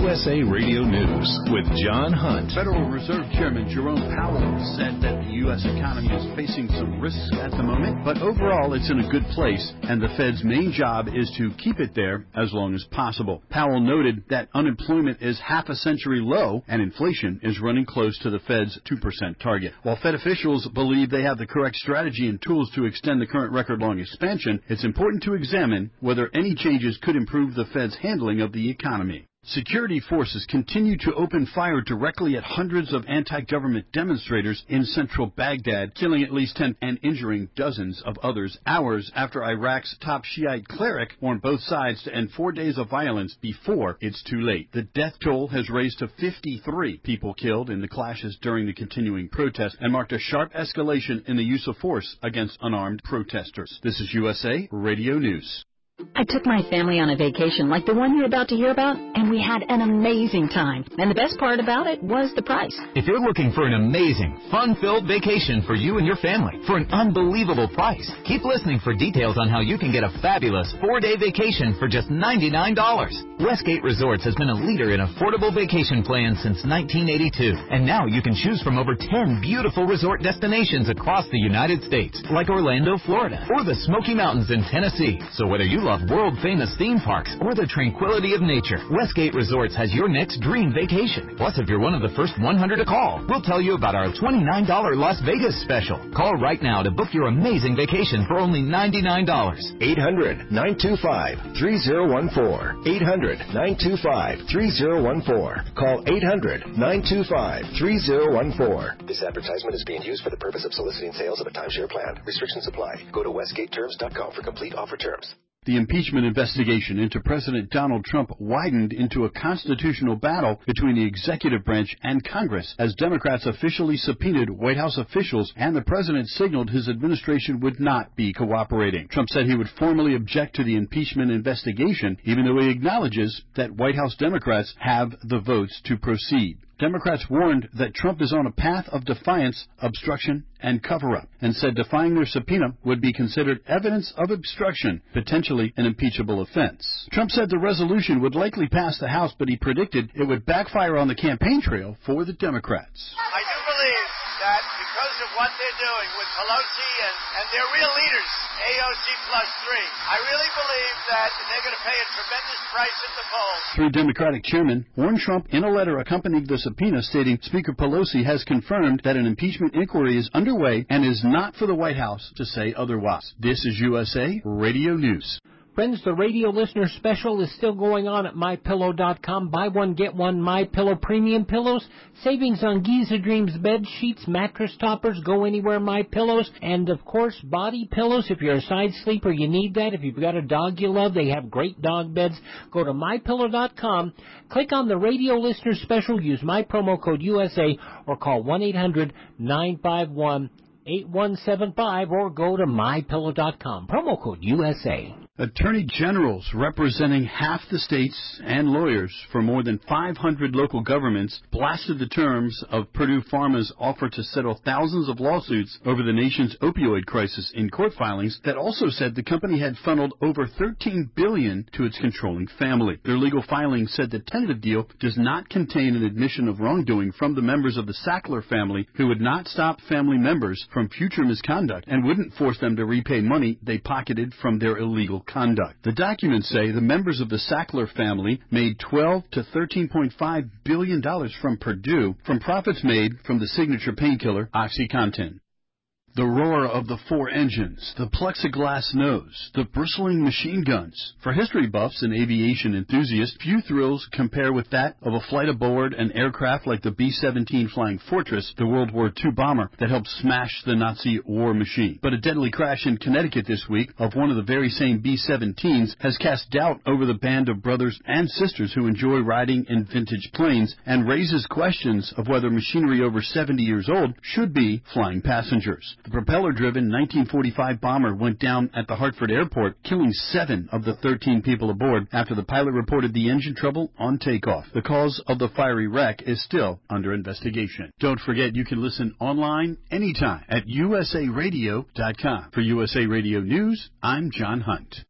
USA Radio News with John Hunt. Federal Reserve Chairman Jerome Powell said that the U.S. economy is facing some risks at the moment, but overall it's in a good place, and the Fed's main job is to keep it there as long as possible. Powell noted that unemployment is half a century low, and inflation is running close to the Fed's 2% target. While Fed officials believe they have the correct strategy and tools to extend the current record-long expansion, it's important to examine whether any changes could improve the Fed's handling of the economy. Security forces continue to open fire directly at hundreds of anti-government demonstrators in central Baghdad, killing at least 10 and injuring dozens of others, hours after Iraq's top Shiite cleric warned both sides to end 4 days of violence before it's too late. The death toll has raised to 53 people killed in the clashes during the continuing protests and marked a sharp escalation in the use of force against unarmed protesters. This is USA Radio News. I took my family on a vacation like the one you're about to hear about, and we had an amazing time. And the best part about it was the price. If you're looking for an amazing, fun-filled vacation for you and your family for an unbelievable price, keep listening for details on how you can get a fabulous 4-day vacation for just $99. Westgate Resorts has been a leader in affordable vacation plans since 1982, and now you can choose from over 10 beautiful resort destinations across the United States, like Orlando, Florida, or the Smoky Mountains in Tennessee. So whether you love world-famous theme parks or the tranquility of nature, Westgate Resorts has your next dream vacation. Plus, if you're one of the first 100 to call, we'll tell you about our $29 Las Vegas special. Call right now to book your amazing vacation for only $99. 800-925-3014. 800-925-3014. Call 800-925-3014. This advertisement is being used for the purpose of soliciting sales of a timeshare plan. Restrictions apply. Go to westgateterms.com for complete offer terms. The impeachment investigation into President Donald Trump widened into a constitutional battle between the executive branch and Congress as Democrats officially subpoenaed White House officials, and the president signaled his administration would not be cooperating. Trump said he would formally object to the impeachment investigation, even though he acknowledges that White House Democrats have the votes to proceed. Democrats warned that Trump is on a path of defiance, obstruction, and cover-up, and said defying their subpoena would be considered evidence of obstruction, potentially an impeachable offense. Trump said the resolution would likely pass the House, but he predicted it would backfire on the campaign trail for the Democrats. I do believe that because of what they're doing with Pelosi and their real leaders, AOC plus 3, I really believe that they're going to pay a tremendous price at the polls. 3 Democratic chairmen warned Trump in a letter accompanying the subpoena, stating Speaker Pelosi has confirmed that an impeachment inquiry is underway and is not for the White House to say otherwise. This is USA Radio News. Friends, the radio listener special is still going on at MyPillow.com. Buy one, get one MyPillow premium pillows. Savings on Giza Dreams bed sheets, mattress toppers, go anywhere MyPillows. And, of course, body pillows. If you're a side sleeper, you need that. If you've got a dog you love, they have great dog beds. Go to MyPillow.com. Click on the radio listener special. Use my promo code USA or call 1-800-951-8175 or go to MyPillow.com. Promo code USA. Attorney generals representing half the states and lawyers for more than 500 local governments blasted the terms of Purdue Pharma's offer to settle thousands of lawsuits over the nation's opioid crisis in court filings that also said the company had funneled over $13 billion to its controlling family. Their legal filing said the tentative deal does not contain an admission of wrongdoing from the members of the Sackler family, who would not stop family members from future misconduct and wouldn't force them to repay money they pocketed from their illegal conduct. The documents say the members of the Sackler family made $12 to $13.5 billion from Purdue from profits made from the signature painkiller OxyContin. The roar of the 4 engines, the plexiglass nose, the bristling machine guns. For history buffs and aviation enthusiasts, few thrills compare with that of a flight aboard an aircraft like the B-17 Flying Fortress, the World War II bomber that helped smash the Nazi war machine. But a deadly crash in Connecticut this week of one of the very same B-17s has cast doubt over the band of brothers and sisters who enjoy riding in vintage planes and raises questions of whether machinery over 70 years old should be flying passengers. The propeller-driven 1945 bomber went down at the Hartford airport, killing 7 of the 13 people aboard after the pilot reported the engine trouble on takeoff. The cause of the fiery wreck is still under investigation. Don't forget you can listen online anytime at usaradio.com. For USA Radio News, I'm John Hunt.